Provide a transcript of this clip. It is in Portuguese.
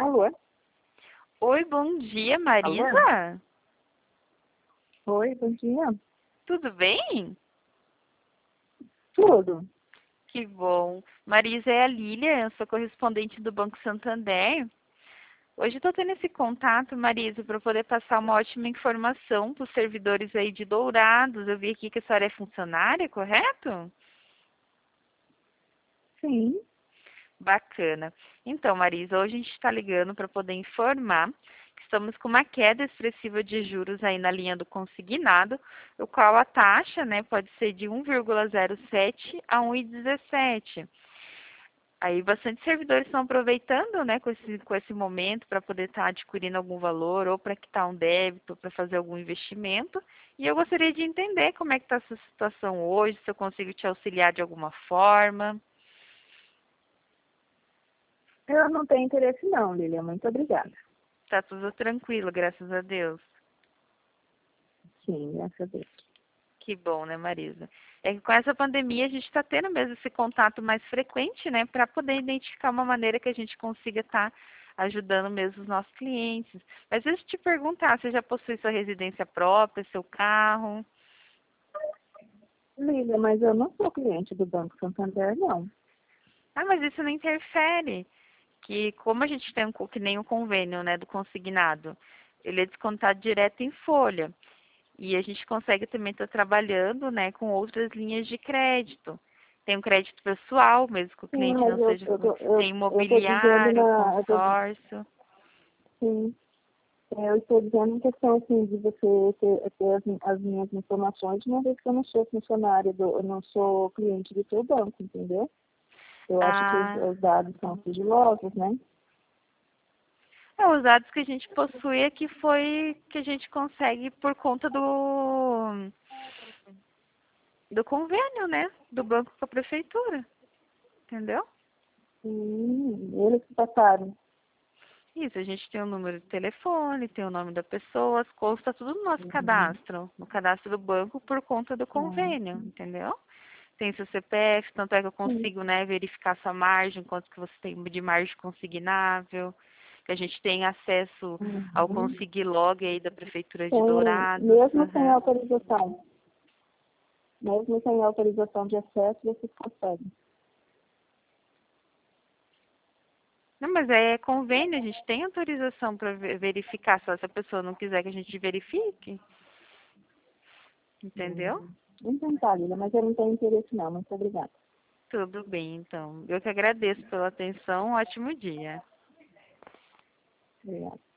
Alô? Oi, bom dia, Alô? Marisa. Oi, bom dia. Tudo bem? Tudo. Que bom. Marisa, é a Lília, eu sou correspondente do Banco Santander. Hoje estou tendo esse contato, Marisa, para poder passar uma ótima informação para os servidores aí de Dourados. Eu vi aqui que a senhora é funcionária, correto? Sim. Bacana. Então, Marisa, hoje a gente está ligando para poder informar que estamos com uma queda expressiva de juros aí na linha do consignado, o qual a taxa, né, pode ser de 1,07 a 1,17. Aí bastante servidores estão aproveitando, né, com esse momento para poder estar adquirindo algum valor ou para quitar um débito, para fazer algum investimento. E eu gostaria de entender como é que está essa situação hoje, se eu consigo te auxiliar de alguma forma. Eu não tenho interesse não, Lilian. Muito obrigada. Tá tudo tranquilo, graças a Deus. Sim, graças a Deus. Que bom, né, Marisa? É que com essa pandemia a gente está tendo mesmo esse contato mais frequente, né, para poder identificar uma maneira que a gente consiga estar ajudando mesmo os nossos clientes. Mas deixa eu te perguntar, você já possui sua residência própria, seu carro? Lilian, mas eu não sou cliente do Banco Santander, não. Ah, mas isso não interfere, que como a gente tem que nem o convênio, né, do consignado, ele é descontado direto em folha. E a gente consegue também estar trabalhando, né, com outras linhas de crédito. Tem o crédito pessoal, mesmo que o Sim, cliente mas não seja, tem eu tô dizendo imobiliário, consórcio. sim, eu estou dizendo em questão assim, de você ter as minhas informações, uma vez que eu não sou funcionária, eu não sou cliente do seu banco, entendeu? Eu acho que Ah, os dados são sigilosos, né? os dados que a gente possui é que foi que a gente consegue por conta do convênio, né, do banco com a prefeitura, entendeu? Eles que passaram. Isso, a gente tem o número de telefone, tem o nome da pessoa, consta tudo no nosso Uhum. cadastro, no cadastro do banco por conta do Ah, convênio, entendeu? Tem seu CPF, tanto é que eu sim. consigo, né, verificar sua margem, quanto que você tem de margem consignável, que a gente tem acesso ao Uhum. Consiglog aí da Prefeitura de Tem, Dourados. Aham. mesmo sem autorização de acesso, vocês conseguem. Não, mas é convênio, a gente tem autorização para verificar, só se a pessoa não quiser que a gente verifique, entendeu? Então tá, Lila, mas eu não tenho interesse não. Muito obrigada. Tudo bem, então. Eu que agradeço pela atenção, um ótimo dia. Obrigada.